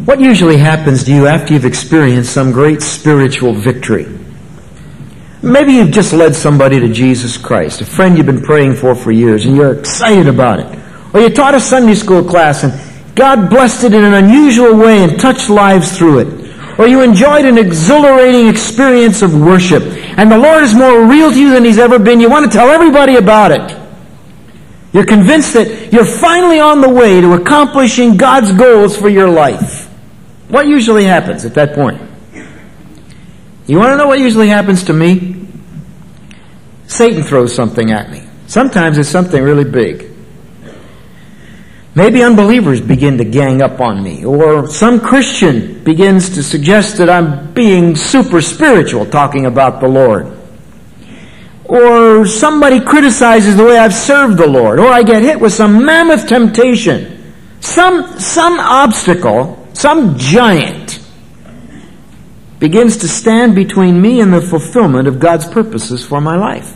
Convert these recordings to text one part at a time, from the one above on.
What usually happens to you after you've experienced some great spiritual victory? Maybe you've just led somebody to Jesus Christ, a friend you've been praying for years, and you're excited about it. Or you taught a Sunday school class and God blessed it in an unusual way and touched lives through it. Or you enjoyed an exhilarating experience of worship, and the Lord is more real to you than He's ever been. You want to tell everybody about it. You're convinced that you're finally on the way to accomplishing God's goals for your life. What usually happens at that point? You want to know what usually happens to me? Satan throws something at me. Sometimes it's something really big. Maybe unbelievers begin to gang up on me, or some Christian begins to suggest that I'm being super spiritual, talking about the Lord. Or somebody criticizes the way I've served the Lord, or I get hit with some mammoth temptation, some obstacle, some giant begins to stand between me and the fulfillment of God's purposes for my life.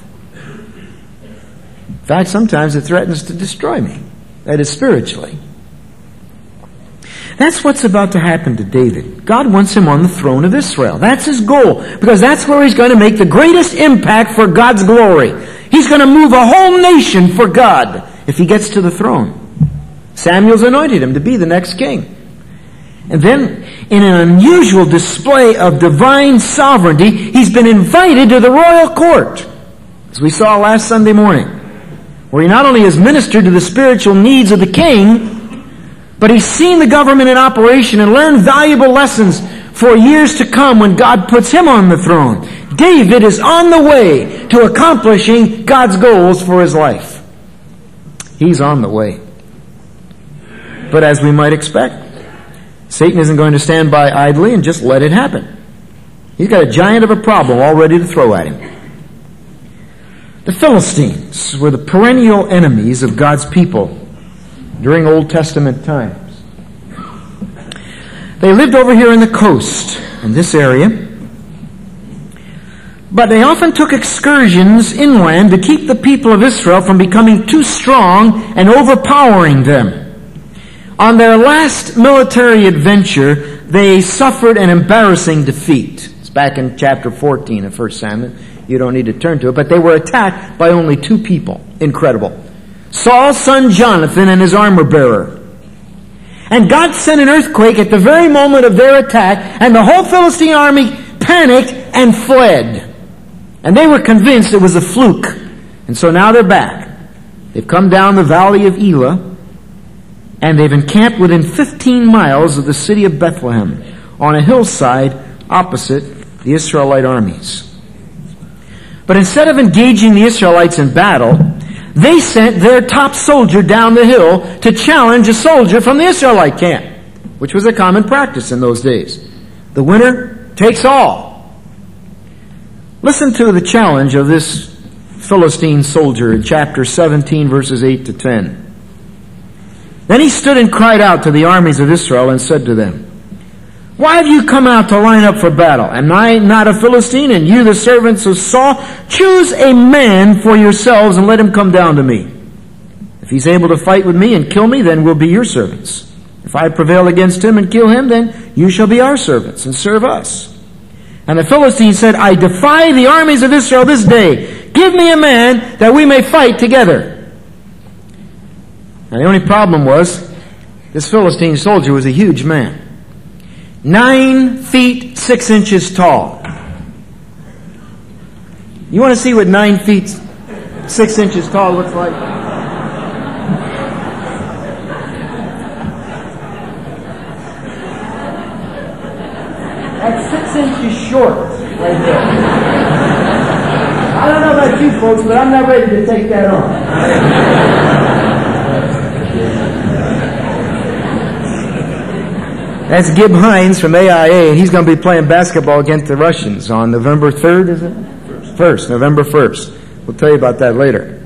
In fact, sometimes it threatens to destroy me. That is, spiritually. That's what's about to happen to David. God wants him on the throne of Israel. That's his goal, because that's where he's going to make the greatest impact for God's glory. He's going to move a whole nation for God if he gets to the throne. Samuel's anointed him to be the next king. And then, in an unusual display of divine sovereignty, he's been invited to the royal court, as we saw last Sunday morning, where he not only has ministered to the spiritual needs of the king, but he's seen the government in operation and learned valuable lessons for years to come when God puts him on the throne. David is on the way to accomplishing God's goals for his life. He's on the way. But as we might expect, Satan isn't going to stand by idly and just let it happen. He's got a giant of a problem all ready to throw at him. The Philistines were the perennial enemies of God's people during Old Testament times. They lived over here in the coast, in this area, but they often took excursions inland to keep the people of Israel from becoming too strong and overpowering them. On their last military adventure, they suffered an embarrassing defeat. It's back in chapter 14 of 1 Samuel. You don't need to turn to it, but they were attacked by only 2 people. Incredible. Saul's son Jonathan and his armor bearer. And God sent an earthquake at the very moment of their attack, and the whole Philistine army panicked and fled. And they were convinced it was a fluke. And so now they're back. They've come down the valley of Elah, and they've encamped within 15 miles of the city of Bethlehem on a hillside opposite the Israelite armies. But instead of engaging the Israelites in battle, they sent their top soldier down the hill to challenge a soldier from the Israelite camp, which was a common practice in those days. The winner takes all. Listen to the challenge of this Philistine soldier in chapter 17, verses 8 to 10. Then he stood and cried out to the armies of Israel and said to them, "Why have you come out to line up for battle? Am I not a Philistine, and you the servants of Saul? Choose a man for yourselves and let him come down to me. If he's able to fight with me and kill me, then we'll be your servants. If I prevail against him and kill him, then you shall be our servants and serve us." And the Philistines said, "I defy the armies of Israel this day. Give me a man that we may fight together." Now the only problem was, this Philistine soldier was a huge man. 9 feet 6 inches tall. You want to see what 9 feet 6 inches tall looks like? That's 6 inches short, right there. I don't know about you folks, but I'm not ready to take that on. That's Gib Hines from AIA, and he's going to be playing basketball against the Russians on November 3rd, is it? 1st, November 1st. We'll tell you about that later.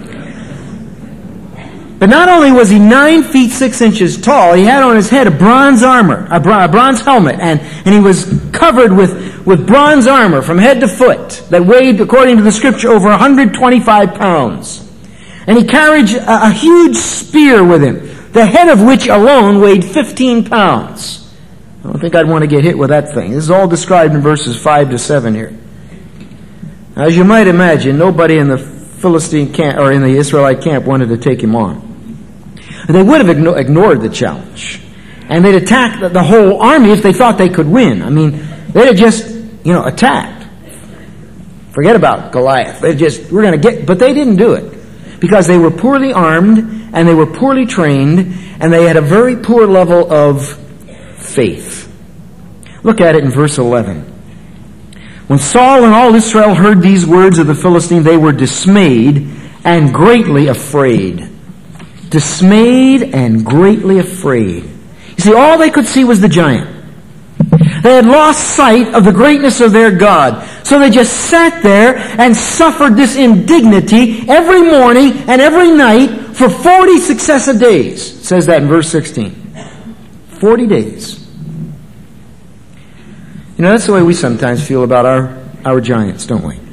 But not only was he 9 feet 6 inches tall, he had on his head a bronze armor, a bronze helmet, and he was covered with bronze armor from head to foot that weighed, according to the scripture, over 125 pounds. And he carried a huge spear with him, the head of which alone weighed 15 pounds. I don't think I'd want to get hit with that thing. This is all described in verses 5 to 7 here. As you might imagine, nobody in the Philistine camp, or in the Israelite camp, wanted to take him on. They would have ignored the challenge. And they'd attack the whole army if they thought they could win. I mean, they'd have just, attacked. Forget about Goliath. We're going to get, but they didn't do it. Because they were poorly armed, and they were poorly trained, and they had a very poor level of faith. Look at it in verse 11. When Saul and all Israel heard these words of the Philistine, they were dismayed and greatly afraid. Dismayed and greatly afraid. You see, all they could see was the giant. They had lost sight of the greatness of their God. So they just sat there and suffered this indignity every morning and every night for 40 successive days. It says that in verse 16. 40 days. That's the way we sometimes feel about our giants, don't we?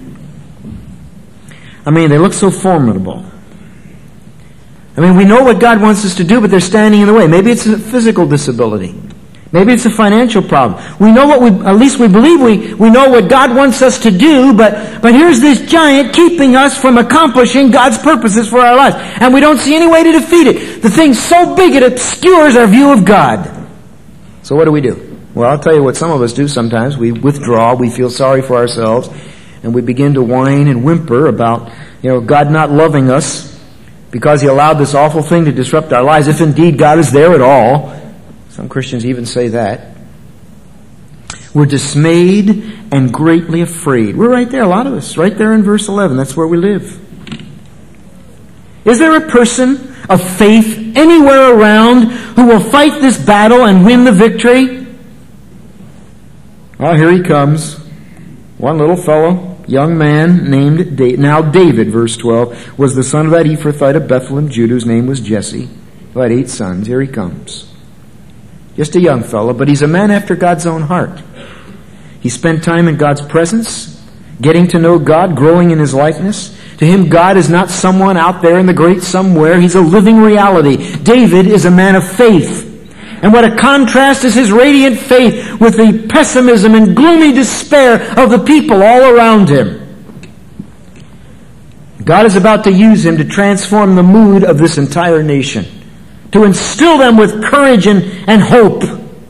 I mean, they look so formidable. I mean, we know what God wants us to do, but they're standing in the way. Maybe it's a physical disability. Maybe it's a financial problem. We know at least we believe we know what God wants us to do, but here's this giant keeping us from accomplishing God's purposes for our lives. And we don't see any way to defeat it. The thing's so big it obscures our view of God. So what do? Well, I'll tell you what some of us do sometimes. We withdraw, we feel sorry for ourselves, and we begin to whine and whimper about, God not loving us because He allowed this awful thing to disrupt our lives, if indeed God is there at all. Some Christians even say that. We're dismayed and greatly afraid. We're right there, a lot of us, right there in verse 11. That's where we live. Is there a person of faith anywhere around who will fight this battle and win the victory? Well, here he comes. One little fellow, young man named David. Now David, verse 12, was the son of that Ephrathite of Bethlehem, Judah, whose name was Jesse, who had 8 sons. Here he comes. Just a young fellow, but he's a man after God's own heart. He spent time in God's presence, getting to know God, growing in His likeness. To him, God is not someone out there in the great somewhere. He's a living reality. David is a man of faith. And what a contrast is his radiant faith with the pessimism and gloomy despair of the people all around him. God is about to use him to transform the mood of this entire nation, to instill them with courage and hope.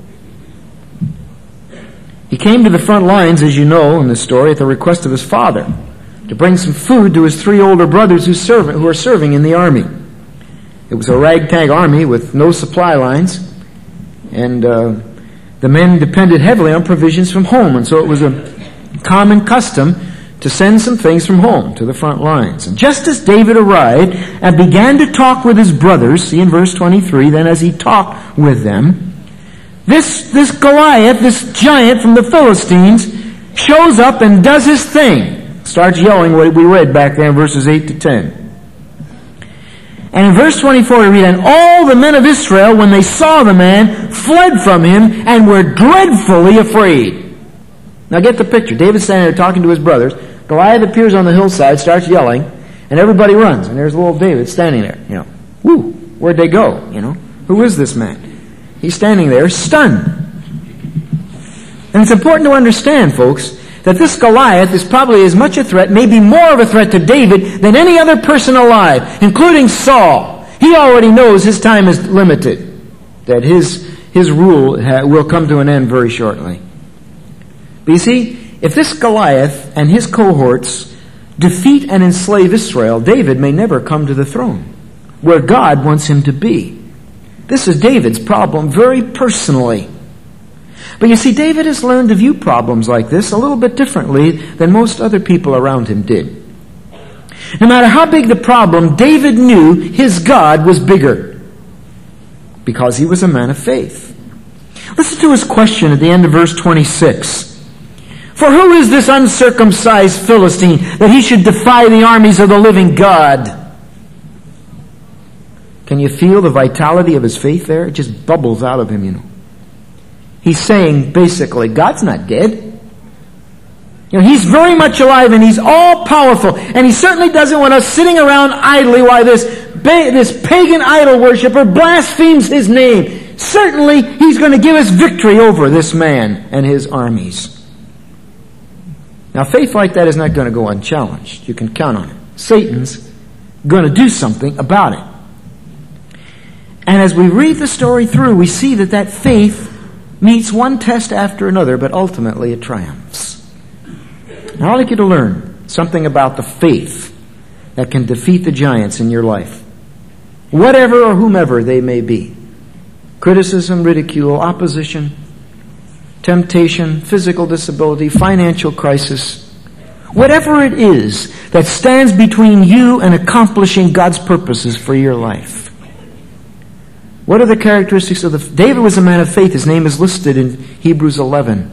He came to the front lines, as you know in the story, at the request of his father, to bring some food to his 3 older brothers who are serving in the army. It was a ragtag army with no supply lines. And the men depended heavily on provisions from home. And so it was a common custom to send some things from home to the front lines. And just as David arrived and began to talk with his brothers, see in verse 23, then as he talked with them, this Goliath, this giant from the Philistines, shows up and does his thing. Starts yelling what we read back there in verses 8 to 10. And in verse 24 we read, and all the men of Israel, when they saw the man, fled from him and were dreadfully afraid. Now get the picture. David's standing there talking to his brothers. Goliath appears on the hillside, starts yelling, and everybody runs. And there's little David standing there. Whoo, where'd they go? Who is this man? He's standing there stunned. And it's important to understand, folks, that this Goliath is probably as much a threat, maybe more of a threat to David than any other person alive, including Saul. He already knows his time is limited, that his rule will come to an end very shortly. But you see, if this Goliath and his cohorts defeat and enslave Israel, David may never come to the throne, where God wants him to be. This is David's problem very personally. But you see, David has learned to view problems like this a little bit differently than most other people around him did. No matter how big the problem, David knew his God was bigger because he was a man of faith. Listen to his question at the end of verse 26. For who is this uncircumcised Philistine that he should defy the armies of the living God? Can you feel the vitality of his faith there? It just bubbles out of him, He's saying, basically, God's not dead. He's very much alive and He's all-powerful. And He certainly doesn't want us sitting around idly while this pagan idol worshiper blasphemes His name. certainly he's going to give us victory over this man and his armies. Now, faith like that is not going to go unchallenged. You can count on it. Satan's going to do something about it. And as we read the story through, we see that faith meets one test after another, but ultimately it triumphs. Now, I'd like you to learn something about the faith that can defeat the giants in your life, whatever or whomever they may be. Criticism, ridicule, opposition, temptation, physical disability, financial crisis, whatever it is that stands between you and accomplishing God's purposes for your life. What are the characteristics of David was a man of faith. His name is listed in Hebrews 11.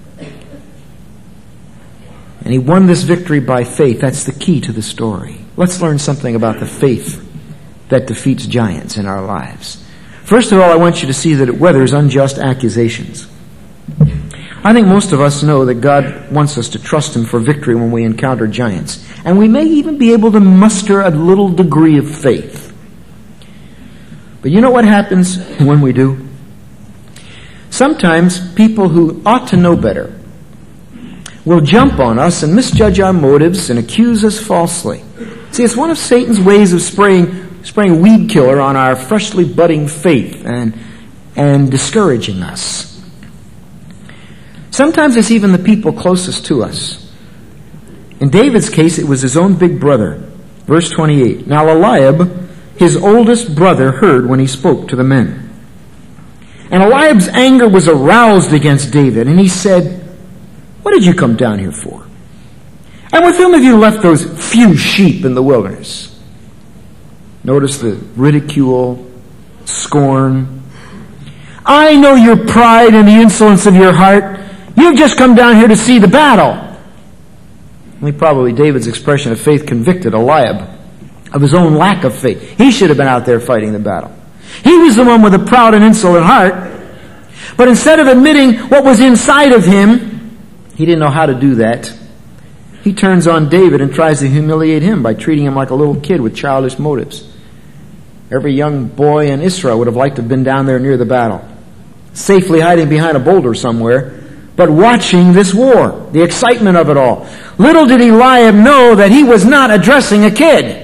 And he won this victory by faith. That's the key to the story. Let's learn something about the faith that defeats giants in our lives. First of all, I want you to see that it weathers unjust accusations. I think most of us know that God wants us to trust Him for victory when we encounter giants. And we may even be able to muster a little degree of faith. But you know what happens when we do? Sometimes people who ought to know better will jump on us and misjudge our motives and accuse us falsely. See, it's one of Satan's ways of spraying weed killer on our freshly budding faith and discouraging us. Sometimes it's even the people closest to us. In David's case, it was his own big brother. Verse 28. Now Eliab, his oldest brother, heard when he spoke to the men. And Eliab's anger was aroused against David, and he said, "What did you come down here for? And with whom have you left those few sheep in the wilderness?" Notice the ridicule, scorn. "I know your pride and the insolence of your heart. You've just come down here to see the battle." Probably David's expression of faith convicted Eliab of his own lack of faith. He should have been out there fighting the battle. He was the one with a proud and insolent heart. But instead of admitting what was inside of him, he didn't know how to do that. He turns on David and tries to humiliate him by treating him like a little kid with childish motives. Every young boy in Israel would have liked to have been down there near the battle, safely hiding behind a boulder somewhere, but watching this war, the excitement of it all. Little did Eliab know that he was not addressing a kid,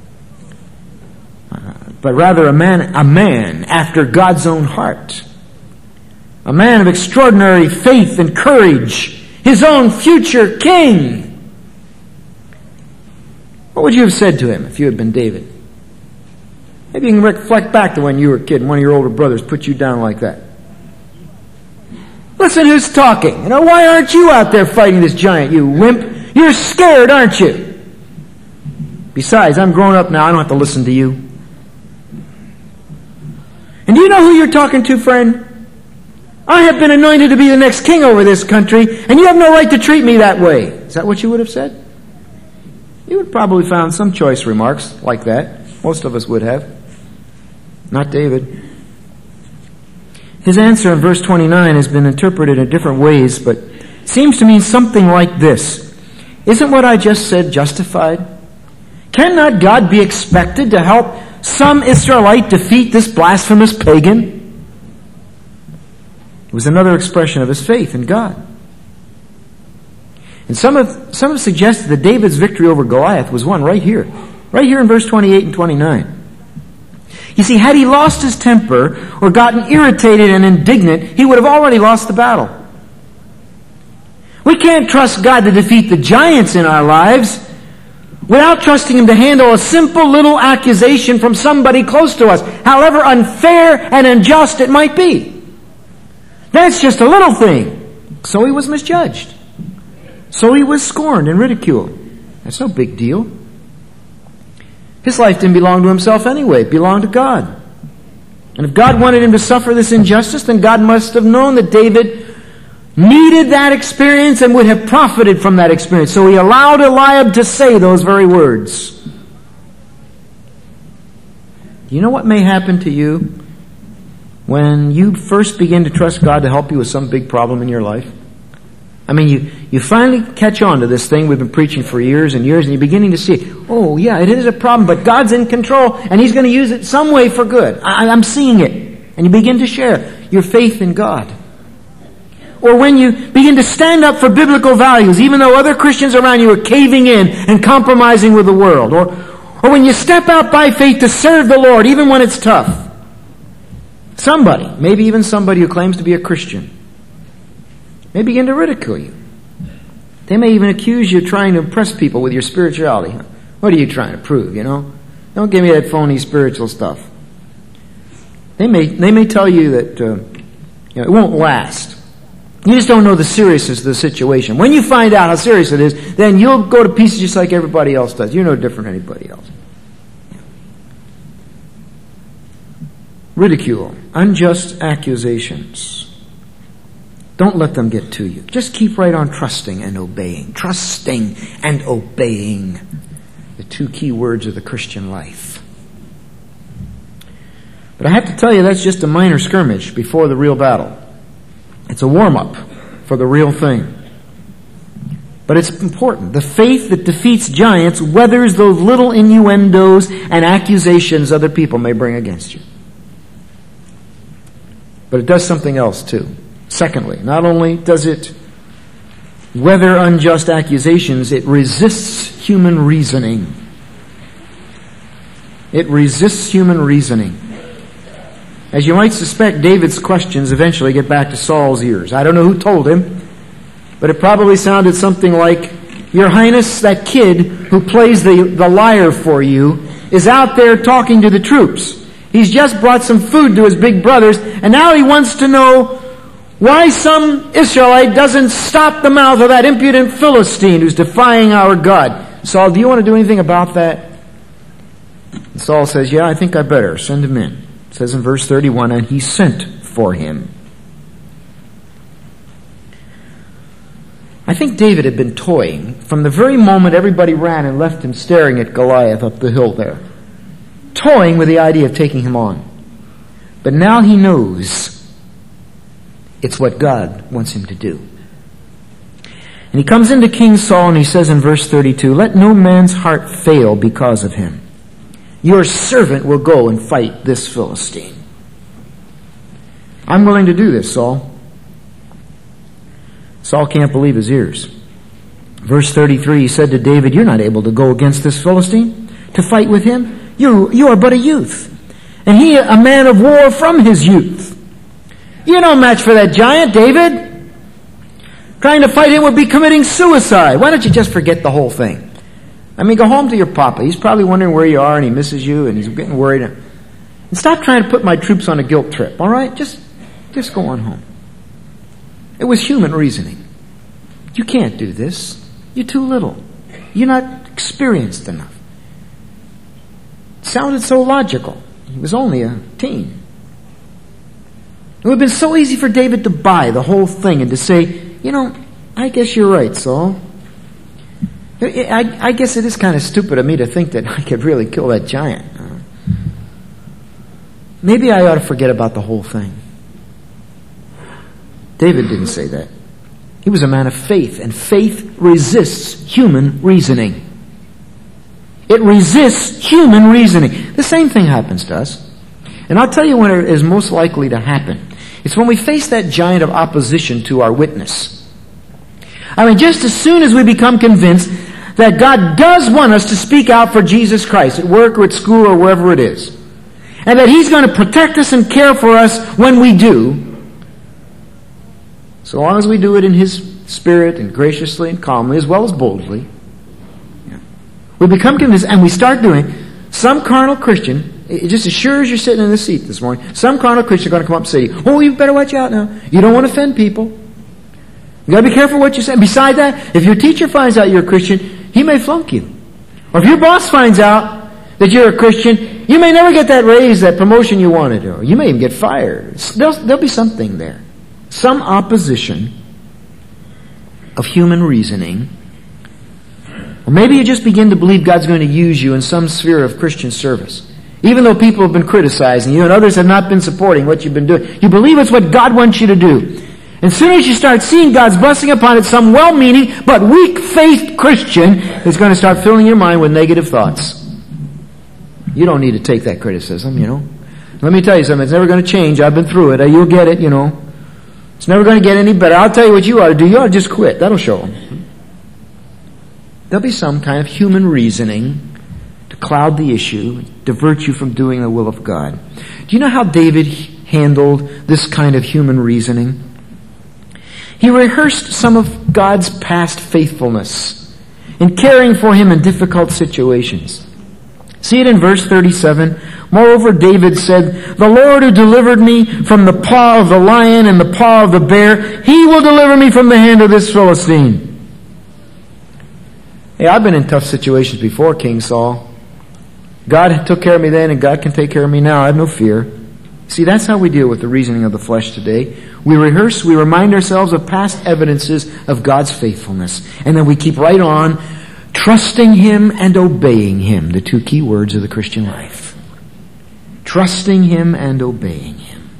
but rather a man after God's own heart. A man of extraordinary faith and courage, his own future king. What would you have said to him if you had been David? Maybe you can reflect back to when you were a kid and one of your older brothers put you down like that. Listen who's talking. Why aren't you out there fighting this giant, you wimp? You're scared, aren't you? Besides, I'm grown up now. I don't have to listen to you. And do you know who you're talking to, friend? I have been anointed to be the next king over this country, and you have no right to treat me that way. Is that what you would have said? You would have probably found some choice remarks like that. Most of us would have. Not David. His answer in verse 29 has been interpreted in different ways, but seems to mean something like this. Isn't what I just said justified? Cannot God be expected to help some Israelite defeat this blasphemous pagan? It was another expression of his faith in God. And some have suggested that David's victory over Goliath was won right here in verse 28 and 29. You see, had he lost his temper or gotten irritated and indignant, he would have already lost the battle. We can't trust God to defeat the giants in our lives without trusting Him to handle a simple little accusation from somebody close to us, however unfair and unjust it might be. That's just a little thing. So he was misjudged. So he was scorned and ridiculed. That's no big deal. His life didn't belong to himself anyway. It belonged to God. And if God wanted him to suffer this injustice, then God must have known that David needed that experience and would have profited from that experience. So he allowed Eliab to say those very words. Do you know what may happen to you when you first begin to trust God to help you with some big problem in your life? I mean, you finally catch on to this thing we've been preaching for years and years, and you're beginning to see, oh yeah, it is a problem, but God's in control, and He's going to use it some way for good. I'm seeing it. and you begin to share your faith in God. Or when you begin to stand up for biblical values, even though other Christians around you are caving in and compromising with the world. Or when you step out by faith to serve the Lord, even when it's tough. Somebody, maybe even somebody who claims to be a Christian, may begin to ridicule you. They may even accuse you of trying to impress people with your spirituality. What are you trying to prove, Don't give me that phony spiritual stuff. They may tell you that it won't last. You just don't know the seriousness of the situation. When you find out how serious it is, then you'll go to pieces just like everybody else does. You're no different than anybody else. Ridicule, unjust accusations. Don't let them get to you. Just keep right on trusting and obeying. Trusting and obeying. The two key words of the Christian life. But I have to tell you, that's just a minor skirmish before the real battle. It's a warm-up for the real thing. But it's important. The faith that defeats giants weathers those little innuendos and accusations other people may bring against you. But it does something else too. Secondly, not only does it weather unjust accusations, it resists human reasoning. It resists human reasoning. As you might suspect, David's questions eventually get back to Saul's ears. I don't know who told him, but it probably sounded something like, Your Highness, that kid who plays the liar for you is out there talking to the troops. He's just brought some food to his big brothers, and now he wants to know why some Israelite doesn't stop the mouth of that impudent Philistine who's defying our God. Saul, do you want to do anything about that? And Saul says, yeah, I think I better. Send him in. It says in verse 31, and he sent for him. I think David had been toying from the very moment everybody ran and left him staring at Goliath up the hill there. Toying with the idea of taking him on. But now he knows it's what God wants him to do. And he comes into King Saul and he says in verse 32, let no man's heart fail because of him. Your servant will go and fight this Philistine. I'm willing to do this, Saul. Saul can't believe his ears. Verse 33, he said to David, you're not able to go against this Philistine to fight with him. You are but a youth, and he a man of war from his youth. You're no match for that giant, David. Trying to fight him would be committing suicide. Why don't you just forget the whole thing? I mean, go home to your papa. He's probably wondering where you are, and he misses you, and he's getting worried. And stop trying to put my troops on a guilt trip, all right? Just go on home. It was human reasoning. You can't do this. You're too little. You're not experienced enough. It sounded so logical. He was only a teen. It would have been so easy for David to buy the whole thing and to say, I guess you're right, Saul. I guess it is kind of stupid of me to think that I could really kill that giant. Maybe I ought to forget about the whole thing. David didn't say that. He was a man of faith, and faith resists human reasoning. It resists human reasoning. The same thing happens to us. And I'll tell you when it is most likely to happen. It's when we face that giant of opposition to our witness. I mean, just as soon as we become convinced that God does want us to speak out for Jesus Christ at work or at school or wherever it is, and that He's going to protect us and care for us when we do, so long as we do it in His Spirit and graciously and calmly as well as boldly, we become convinced and we start doing. Some carnal Christian, just as sure as you're sitting in the seat this morning, some carnal Christian is going to come up and say to you, oh, you better watch out now. You don't want to offend people. You got to be careful what you say. Besides that, if your teacher finds out you're a Christian, he may flunk you. Or if your boss finds out that you're a Christian, you may never get that raise, that promotion you wanted, or you may even get fired. There'll be something there. Some opposition of human reasoning. Or maybe you just begin to believe God's going to use you in some sphere of Christian service. Even though people have been criticizing you and others have not been supporting what you've been doing. You believe it's what God wants you to do. And as soon as you start seeing God's blessing upon it, some well-meaning but weak-faithed Christian is going to start filling your mind with negative thoughts. You don't need to take that criticism, Let me tell you something. It's never going to change. I've been through it. You'll get it, It's never going to get any better. I'll tell you what you ought to do. You ought to just quit. That'll show them. There'll be some kind of human reasoning to cloud the issue, divert you from doing the will of God. Do you know how David handled this kind of human reasoning? He rehearsed some of God's past faithfulness in caring for him in difficult situations. See it in verse 37. Moreover, David said, "The Lord who delivered me from the paw of the lion and the paw of the bear, He will deliver me from the hand of this Philistine." Hey, I've been in tough situations before, King Saul. God took care of me then, and God can take care of me now. I have no fear. See, that's how we deal with the reasoning of the flesh today. We rehearse, we remind ourselves of past evidences of God's faithfulness. And then we keep right on, trusting Him and obeying Him, the two key words of the Christian life. Trusting Him and obeying Him.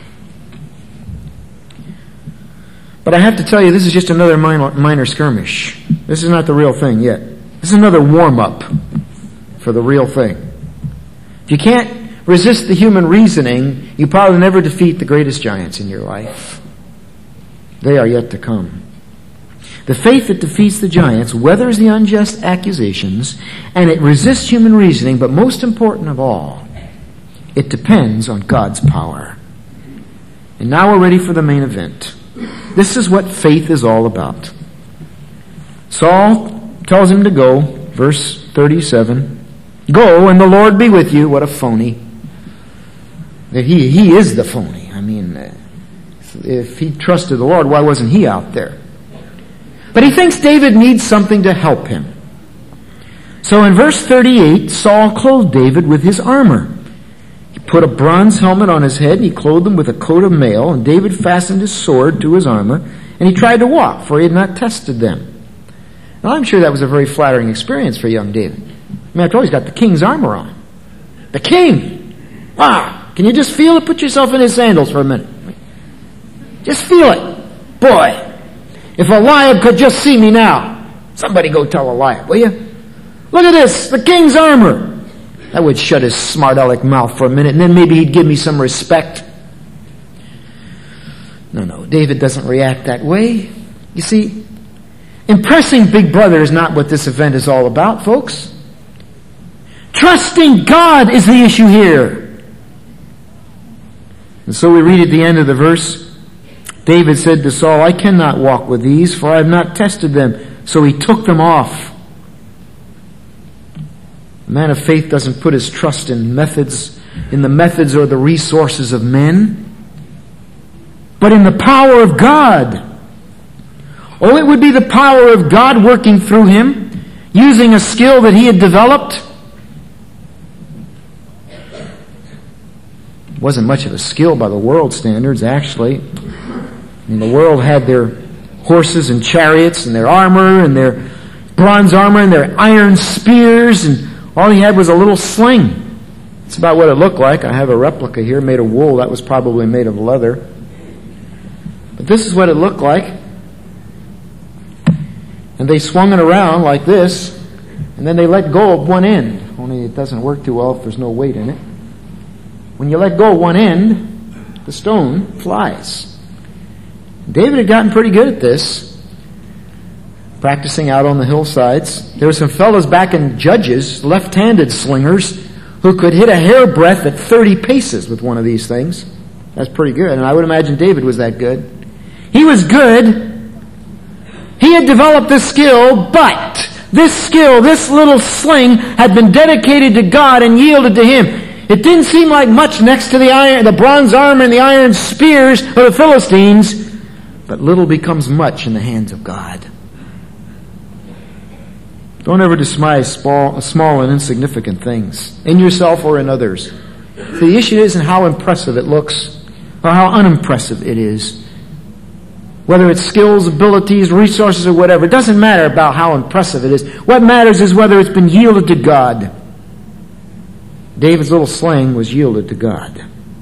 But I have to tell you, this is just another minor skirmish. This is not the real thing yet. This is another warm-up for the real thing. If you can't resist the human reasoning, you probably never defeat the greatest giants in your life. They are yet to come. The faith that defeats the giants weathers the unjust accusations, and it resists human reasoning, but most important of all, it depends on God's power. And now we're ready for the main event. This is what faith is all about. Saul tells him to go, verse 37. "Go, and the Lord be with you." What a phony. He is the phony. I mean, if he trusted the Lord, why wasn't he out there? But he thinks David needs something to help him. So in verse 38, Saul clothed David with his armor. He put a bronze helmet on his head, and he clothed him with a coat of mail, and David fastened his sword to his armor, and he tried to walk, for he had not tested them. Now I'm sure that was a very flattering experience for young David. I mean, after all, he's got the king's armor on. The king! Wow! Can you just feel it? Put yourself in his sandals for a minute. Just feel it. Boy, if Eliab could just see me now. Somebody go tell Eliab, will you? Look at this, the king's armor. That would shut his smart aleck mouth for a minute, and then maybe he'd give me some respect. No, David doesn't react that way. You see, impressing Big Brother is not what this event is all about, folks. Trusting God is the issue here. And so we read at the end of the verse, David said to Saul, "I cannot walk with these, for I have not tested them." So he took them off. A man of faith doesn't put his trust in the methods or the resources of men, but in the power of God. Oh, it would be the power of God working through him, using a skill that he had developed. Wasn't much of a skill by the world standards, actually. I mean, the world had their horses and chariots and their armor and their bronze armor and their iron spears, and all he had was a little sling. That's about what it looked like. I have a replica here made of wool. That was probably made of leather. But this is what it looked like. And they swung it around like this, and then they let go of one end. Only it doesn't work too well if there's no weight in it. When you let go of one end, the stone flies. David had gotten pretty good at this, practicing out on the hillsides. There were some fellows back in Judges, left-handed slingers, who could hit a hairbreadth at 30 paces with one of these things. That's pretty good, and I would imagine David was that good. He was good. He had developed this skill, but this skill, this little sling, had been dedicated to God and yielded to Him. It didn't seem like much next to the bronze armor and the iron spears of the Philistines, but little becomes much in the hands of God. Don't ever despise small and insignificant things, in yourself or in others. So the issue isn't how impressive it looks, or how unimpressive it is. Whether it's skills, abilities, resources, or whatever, it doesn't matter about how impressive it is. What matters is whether it's been yielded to God. David's little sling was yielded to God.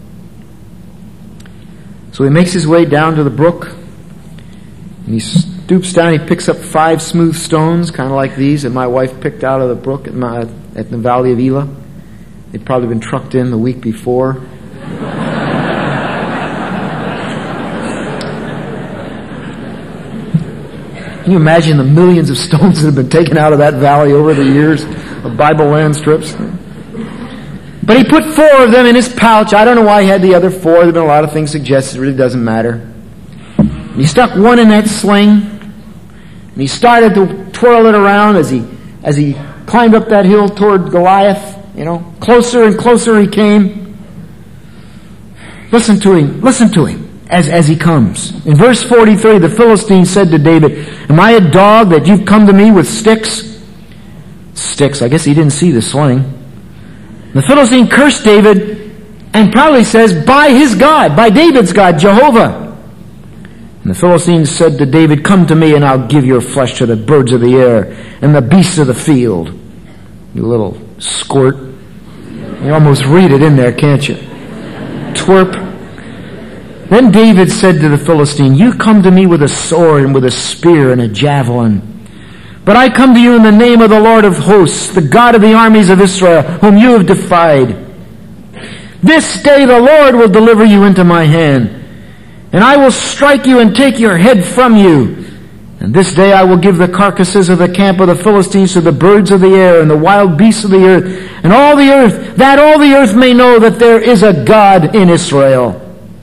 So he makes his way down to the brook, and he stoops down, he picks up 5 smooth stones, kind of like these that my wife picked out of the brook at the Valley of Elah. They'd probably been trucked in the week before. Can you imagine the millions of stones that have been taken out of that valley over the years of Bible land strips? But he put 4 of them in his pouch. I don't know why he had the other 4. There have been a lot of things suggested. It really doesn't matter. And he stuck one in that sling. And he started to twirl it around as he climbed up that hill toward Goliath. Closer and closer he came. Listen to him as he comes. In verse 43, the Philistine said to David, "Am I a dog that you've come to me with sticks?" Sticks. I guess he didn't see the sling. The Philistine cursed David and proudly says, "By his God, by David's God, Jehovah." And the Philistine said to David, "Come to me and I'll give your flesh to the birds of the air and the beasts of the field." You little squirt. You almost read it in there, can't you? Twerp. Then David said to the Philistine, "You come to me with a sword and with a spear and a javelin. But I come to you in the name of the Lord of hosts, the God of the armies of Israel, whom you have defied. This day the Lord will deliver you into my hand, and I will strike you and take your head from you. And this day I will give the carcasses of the camp of the Philistines to the birds of the air and the wild beasts of the earth, and all the earth may know that there is a God in Israel.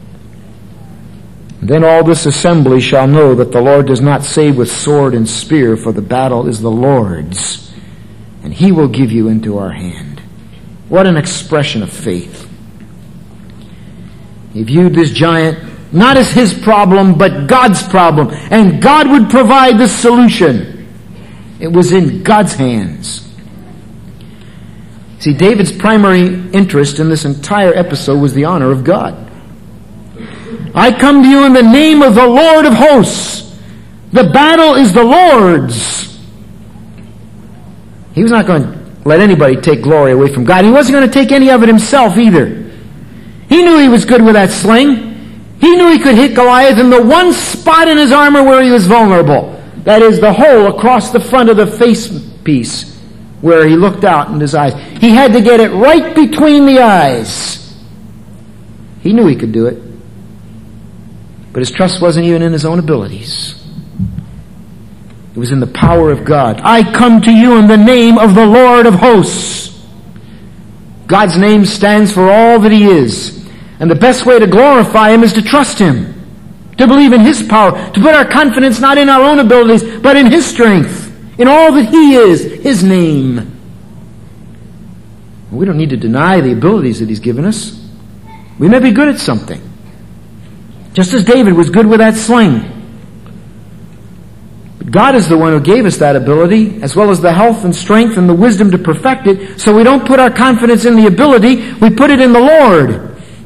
Then all this assembly shall know that the Lord does not save with sword and spear, for the battle is the Lord's, and he will give you into our hand." What an expression of faith. He viewed this giant not as his problem, but God's problem, and God would provide the solution. It was in God's hands. See, David's primary interest in this entire episode was the honor of God. "I come to you in the name of the Lord of hosts. The battle is the Lord's." He was not going to let anybody take glory away from God. He wasn't going to take any of it himself either. He knew he was good with that sling. He knew he could hit Goliath in the one spot in his armor where he was vulnerable. That is, the hole across the front of the face piece where he looked out in his eyes. He had to get it right between the eyes. He knew he could do it. But his trust wasn't even in his own abilities. It was in the power of God. "I come to you in the name of the Lord of hosts." God's name stands for all that he is. And the best way to glorify him is to trust him, to believe in his power, to put our confidence not in our own abilities, but in his strength, in all that he is, his name. We don't need to deny the abilities that he's given us. We may be good at something, just as David was good with that sling. But God is the one who gave us that ability, as well as the health and strength and the wisdom to perfect it, so we don't put our confidence in the ability, we put it in the Lord.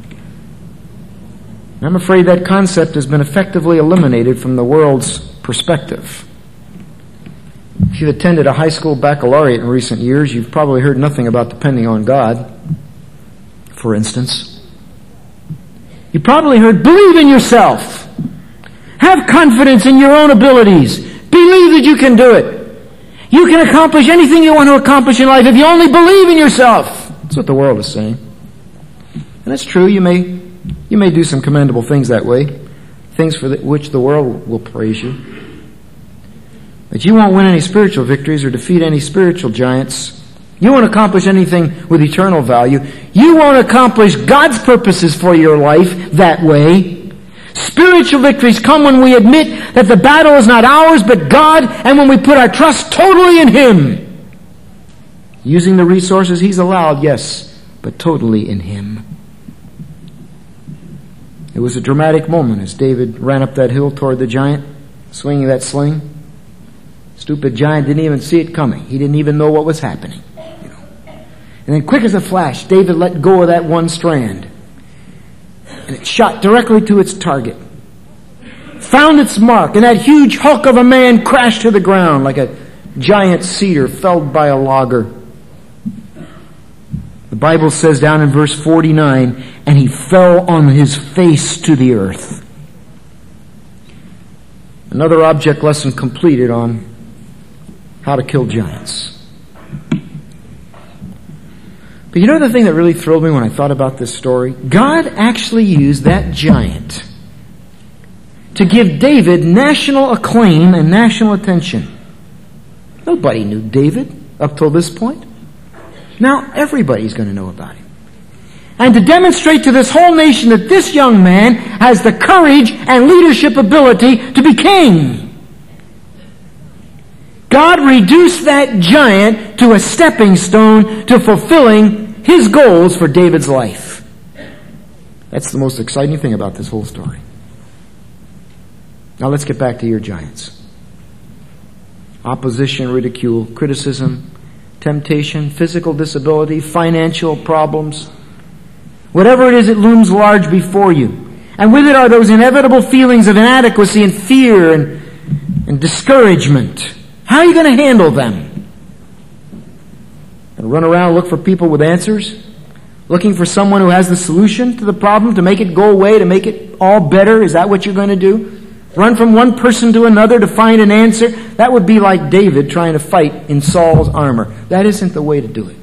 I'm afraid that concept has been effectively eliminated from the world's perspective. If you've attended a high school baccalaureate in recent years, you've probably heard nothing about depending on God, for instance. You probably heard, believe in yourself. Have confidence in your own abilities. Believe that you can do it. You can accomplish anything you want to accomplish in life if you only believe in yourself. That's what the world is saying. And that's true. You may do some commendable things that way, things for which the world will praise you. But you won't win any spiritual victories or defeat any spiritual giants. You won't accomplish anything with eternal value. You won't accomplish God's purposes for your life that way. Spiritual victories come when we admit that the battle is not ours but God, and when we put our trust totally in him. Using the resources he's allowed, yes, but totally in him. It was a dramatic moment as David ran up that hill toward the giant, swinging that sling. Stupid giant didn't even see it coming. He didn't even know what was happening. And then quick as a flash, David let go of that one strand. And it shot directly to its target. Found its mark, and that huge hulk of a man crashed to the ground like a giant cedar felled by a logger. The Bible says down in verse 49, and he fell on his face to the earth. Another object lesson completed on how to kill giants. But you know the thing that really thrilled me when I thought about this story? God actually used that giant to give David national acclaim and national attention. Nobody knew David up till this point. Now everybody's going to know about him. And to demonstrate to this whole nation that this young man has the courage and leadership ability to be king. God reduced that giant to a stepping stone to fulfilling his goals for David's life. That's the most exciting thing about this whole story. Now let's get back to your giants. Opposition, ridicule, criticism, temptation, physical disability, financial problems. Whatever it is, it looms large before you. And with it are those inevitable feelings of inadequacy and fear and discouragement. How are you going to handle them? And run around, look for people with answers? Looking for someone who has the solution to the problem, to make it go away, to make it all better? Is that what you're going to do? Run from one person to another to find an answer? That would be like David trying to fight in Saul's armor. That isn't the way to do it.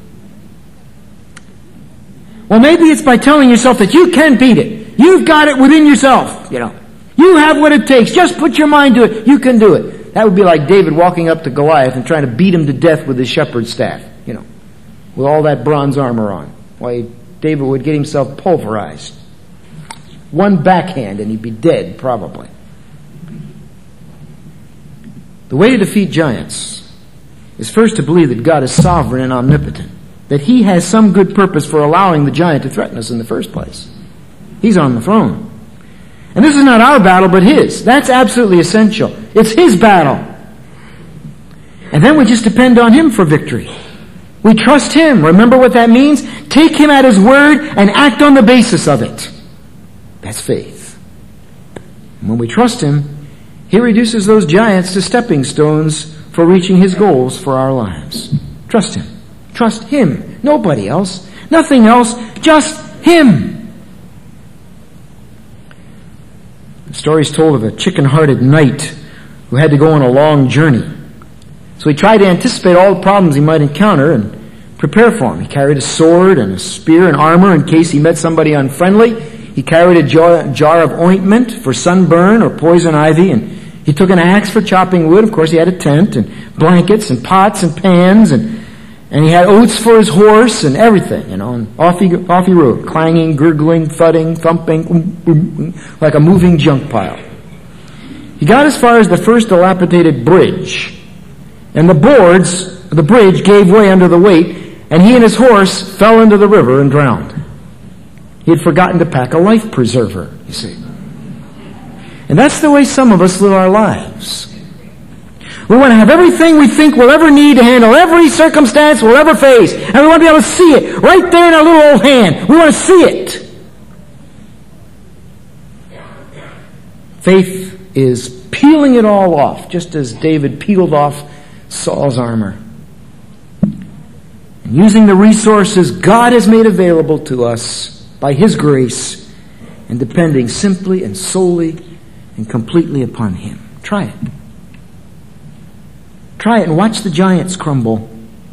Well, maybe it's by telling yourself that you can beat it. You've got it within yourself, You have what it takes. Just put your mind to it. You can do it. That would be like David walking up to Goliath and trying to beat him to death with his shepherd's staff, with all that bronze armor on. Why, David would get himself pulverized. One backhand and he'd be dead, probably. The way to defeat giants is first to believe that God is sovereign and omnipotent, that He has some good purpose for allowing the giant to threaten us in the first place. He's on the throne. And this is not our battle, but His. That's absolutely essential. It's His battle. And then we just depend on Him for victory. We trust Him. Remember what that means? Take Him at His word and act on the basis of it. That's faith. And when we trust Him, He reduces those giants to stepping stones for reaching His goals for our lives. Trust Him. Trust Him. Nobody else. Nothing else. Just Him. The story is told of a chicken-hearted knight who had to go on a long journey. So he tried to anticipate all the problems he might encounter and prepare for them. He carried a sword and a spear and armor in case he met somebody unfriendly. He carried a jar of ointment for sunburn or poison ivy, and he took an axe for chopping wood. Of course, he had a tent and blankets and pots and pans, and he had oats for his horse and everything, and off he rode, clanging, gurgling, thudding, thumping, like a moving junk pile. He got as far as the first dilapidated bridge, and the bridge gave way under the weight, and he and his horse fell into the river and drowned. He had forgotten to pack a life preserver, you see. And that's the way some of us live our lives. We want to have everything we think we'll ever need to handle every circumstance we'll ever face. And we want to be able to see it right there in our little old hand. We want to see it. Faith is peeling it all off, just as David peeled off Saul's armor. And using the resources God has made available to us by His grace and depending simply and solely and completely upon Him. Try it. Try it and watch the giants crumble.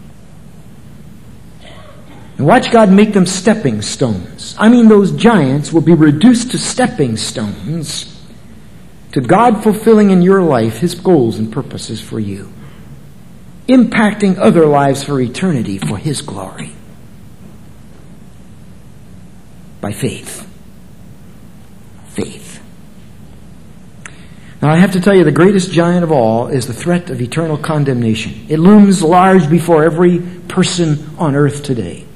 And watch God make them stepping stones. I mean, those giants will be reduced to stepping stones to God fulfilling in your life His goals and purposes for you. Impacting other lives for eternity for His glory. By faith. Faith. Now I have to tell you, the greatest giant of all is the threat of eternal condemnation. It looms large before every person on earth today.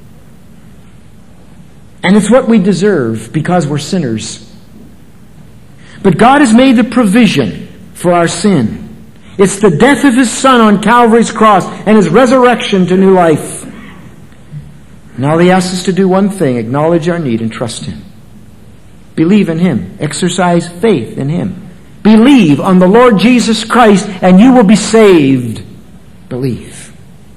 And it's what we deserve because we're sinners. But God has made the provision for our sin. It's the death of His Son on Calvary's cross and His resurrection to new life. And all He asks us to do one thing: acknowledge our need and trust Him. Believe in Him. Exercise faith in Him. Believe on the Lord Jesus Christ and you will be saved. Believe.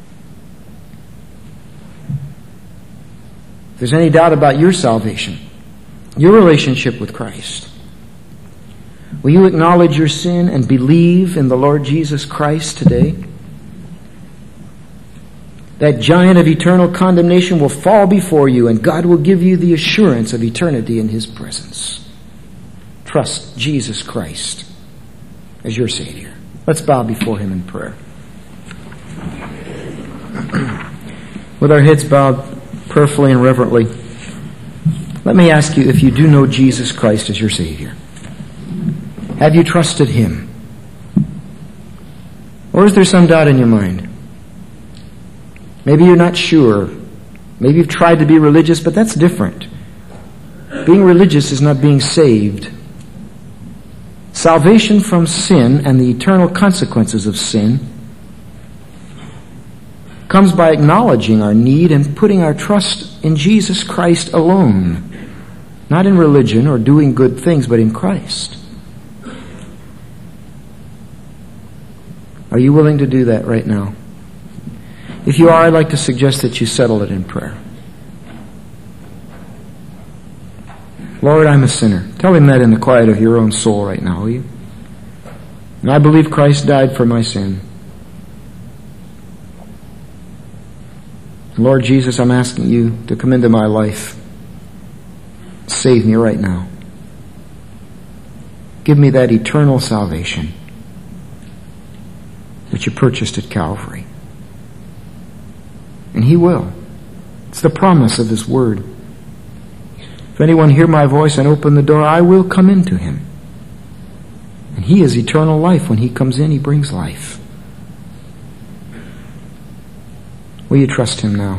If there's any doubt about your salvation, your relationship with Christ, will you acknowledge your sin and believe in the Lord Jesus Christ today? that giant of eternal condemnation will fall before you, and God will give you the assurance of eternity in His presence. Trust Jesus Christ as your Savior. Let's bow before Him in prayer. With our heads bowed prayerfully and reverently, let me ask you if you do know Jesus Christ as your Savior. Have you trusted Him? Or is there some doubt in your mind? Maybe you're not sure. Maybe you've tried to be religious, but that's different. Being religious is not being saved. Salvation from sin and the eternal consequences of sin comes by acknowledging our need and putting our trust in Jesus Christ alone. Not in religion or doing good things, but in Christ. Are you willing to do that right now? If you are, I'd like to suggest that you settle it in prayer. Lord, I'm a sinner. Tell Him that in the quiet of your own soul right now, will you? And I believe Christ died for my sin. Lord Jesus, I'm asking you to come into my life. Save me right now. Give me that eternal salvation that you purchased at Calvary. And He will. It's the promise of His Word. If anyone hear my voice and open the door, I will come into him. And He is eternal life. When He comes in, He brings life. Will you trust Him now?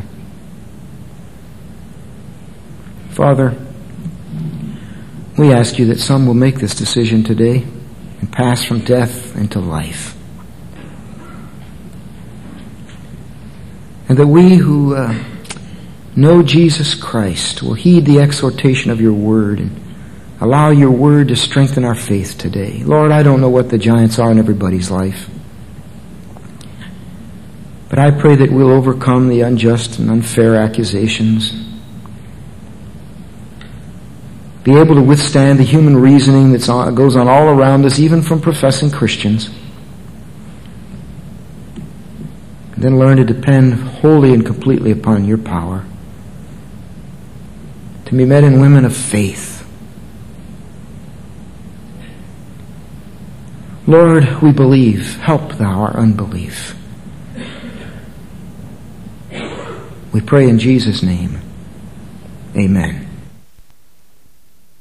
Father, we ask you that some will make this decision today and pass from death into life. And that we who know Jesus Christ will heed the exhortation of your word and allow your word to strengthen our faith today. Lord, I don't know what the giants are in everybody's life. But I pray that we'll overcome the unjust and unfair accusations. Be able to withstand the human reasoning that goes on all around us, even from professing Christians. And then learn to depend wholly and completely upon your power. To be men and women of faith. Lord, we believe. Help thou our unbelief. We pray in Jesus' name. Amen.